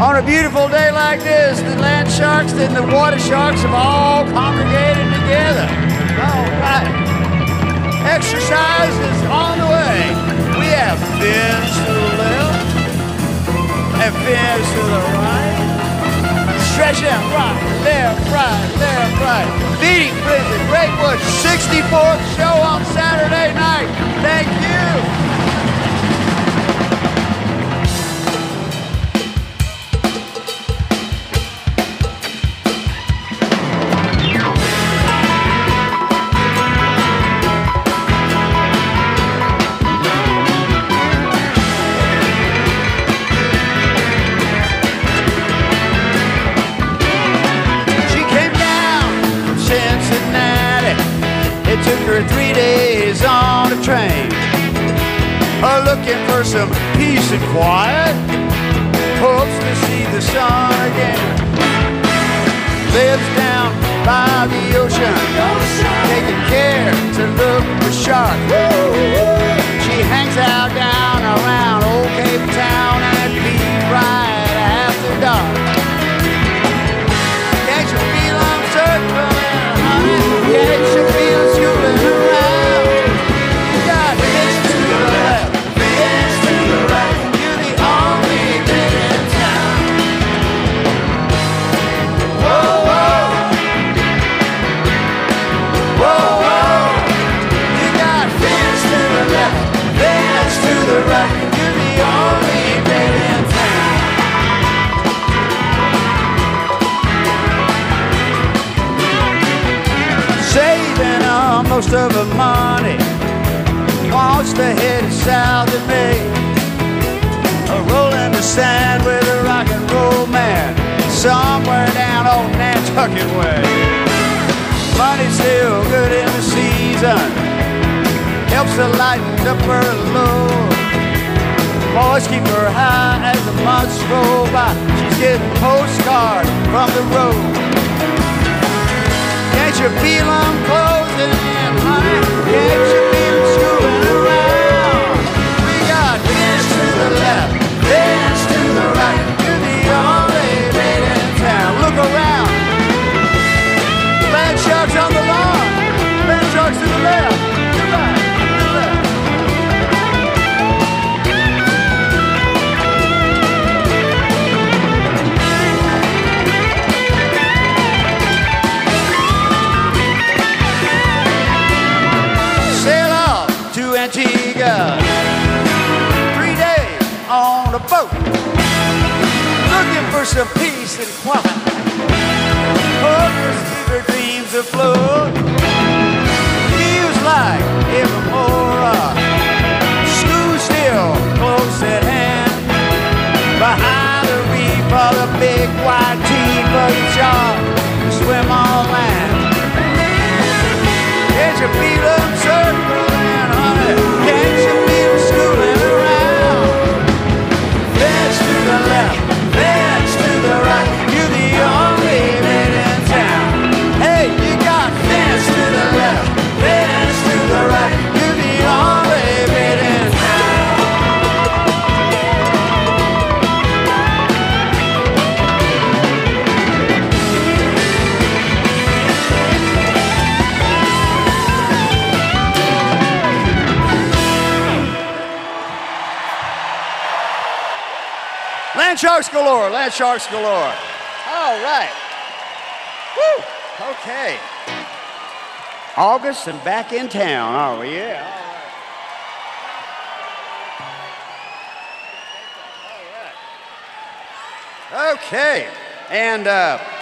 On a beautiful day like this, the land sharks and the water sharks have all congregated together. All right. Exercise is on the way. We have fins to the left and fins to the right. Stretch out, right, left, right. Beating Blizzard, Greatwood, 64th show on Saturday night. Thank you. It took her 3 days on a train, looking for some peace and quiet, hopes to see the sun again. Lives down by the ocean, taking care to look for sharks. She hangs out down around Old Cape Town and leaves right after dark. Can't you feel I'm circling, honey? Can't you feel it's scooting around? You got fins to the left, fins to the right. You're the only thing in town. Whoa, whoa. Whoa, whoa. You got fins to the left, fins to the right. You're the only thing in town. Saving most of her money, wants to head south in May. Rolling the sand with a rock and roll man, somewhere down old Nantucket way. Money's still good in the season, helps to lighten up her load. Boys keep her high as the months roll by. She's getting postcards from the road. Can't you feel them closing in, honey? Can't you feel them screwing around? We got fins to the left, fins to the right. You're the only maid in town. Look around. Land sharks on the lawn. Land sharks to the left, to the right, to the left. Antigua, 3 days on a boat, looking for some peace and quiet. Hopeless with her dreams afloat. Feels like evermore. School still close at hand. Behind the reef are the big white teeth of the shark to swim on land. Can't you feel them circling, honey? Can't you feel them schooling around? Fins to the left, fins to the right. You're the only man in town. Hey, you got fins to the left, fins to the right. You're the only man in Land sharks galore, land sharks galore. All right. Woo, okay. August and back in town, are we? Yeah, all right. All right. Okay, and